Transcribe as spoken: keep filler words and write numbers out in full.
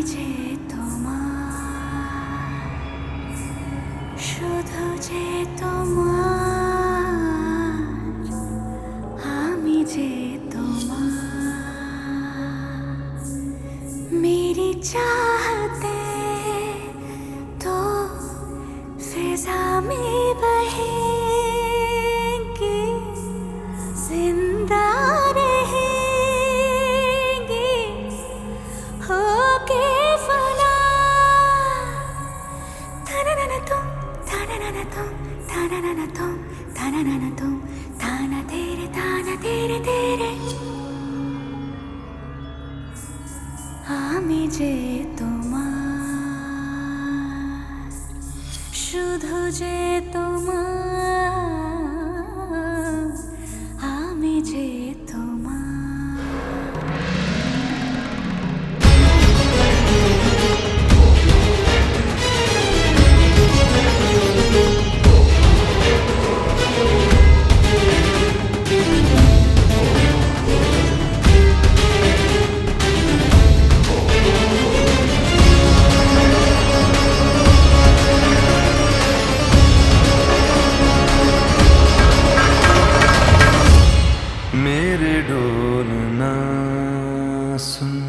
যে তোমার, শুধু যে তোমার, আমি যে তোমার। मेरी चाहते तो फिजा में बहेंगी, जिंदा रहेंगी होके फना। था-ना-ना-ना तुम, था-ना-ना-ना तुम, था-ना-ना-ना तुम, था-ना-ना-ना तुम, था-ना तेरे, था-ना तेरे तेरे। আমি যে তোমার, শুধু যে তোমার, আমি যে তোমার। मेरे डोलना सुन